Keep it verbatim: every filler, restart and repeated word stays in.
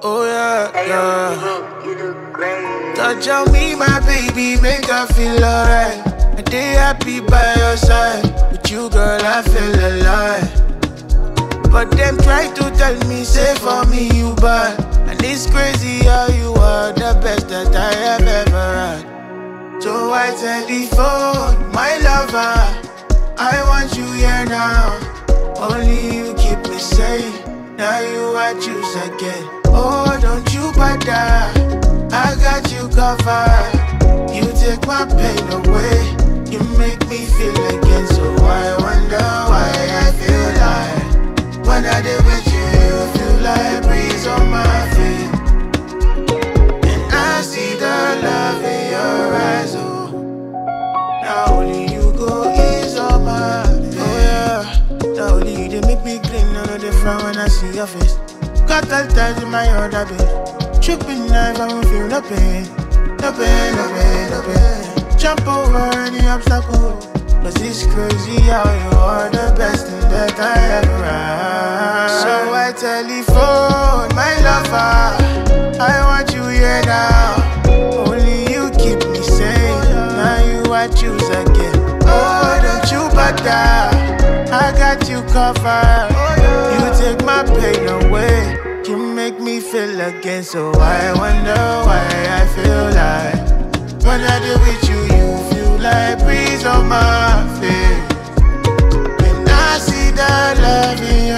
Oh yeah, yeah. You look great. Touch on me, my baby, make her feel alright. A day happy by your side. With you, girl, I feel alive. But them try to tell me, say for me you bad. And it's crazy how you are the best that I have ever had. So I telephone my lover, I want you here now. Only you keep me safe. Now you I choose again. Oh, don't you bother, I got you covered. You take my pain away, you make me feel again. So I wonder why I feel like when I did with you, you feel like breeze on my face. And I see the love in your eyes, oh. Now only you go ease on my face. Oh yeah, now only you, they make me clean. None of the frown when I see your face. Got all times in my other bed. Tripping knife, I won't feel no pain. No pain, no pain, no pain. Jump over any obstacle. Cause it's crazy how you are the best thing that I ever had. So I telephone my lover, I want you here now. Only you keep me sane. Now you I choose again. Oh, don't you bother, I got you covered. You take my pain away, you make me feel again. So I wonder why I feel like when I deal with you, you feel like breeze on my face. And I see that love in